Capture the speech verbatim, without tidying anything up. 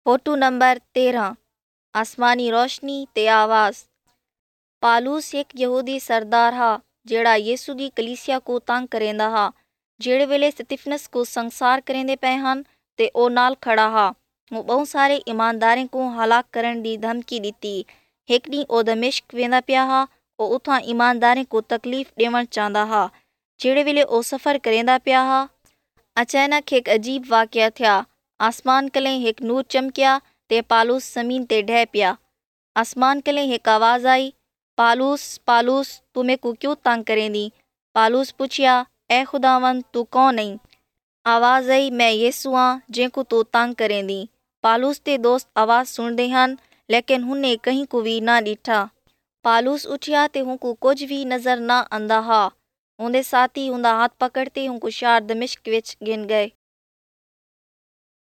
Photo number तेरह। आसमानी रोशनी ते आवाज़। पालूस एक यहूदी सरदार हा जेड़ा यीशु की कलीसिया को तंग करेंदा हा। जेड़े वेले स्तिफनस को संसार करेंदे पे हन ते ओ नाल खड़ा हा। वो बहुत सारे ईमानदारें को हलाक करन दी धमकी दी। एक डी ओ दमिश्क वेंदा पिया हा। ओ उथा ईमानदारें को तकलीफ देवण चाहता हा। जेड़े वेले ओ सफ़र करेंदा पिया हा, अचानक एक अजीब वाक़या थिया। आसमान कले एक नूर चमकिया ते पालूस ज़मीन ते ढह पिया। आसमान कले एक आवाज़ आई, पालूस पालूस तू मेरे को क्यों तंग करेंदी। पालूस पूछिया, ए खुदावन तू कौन नहीं। आवाज़ आई, मैं यीशु हाँ जेको तू तंग करेंदी। पालूस ते दोस्त आवाज़ सुनते हन लेकिन हुन्ने कहीं को भी ना डिठा। पालूस उठिया ते हुनको कुछ भी नजर ना आंदा हा। उनके साथी उनका हाथ पकड़ते हुनको शहर दमिश्क विच गिन गए।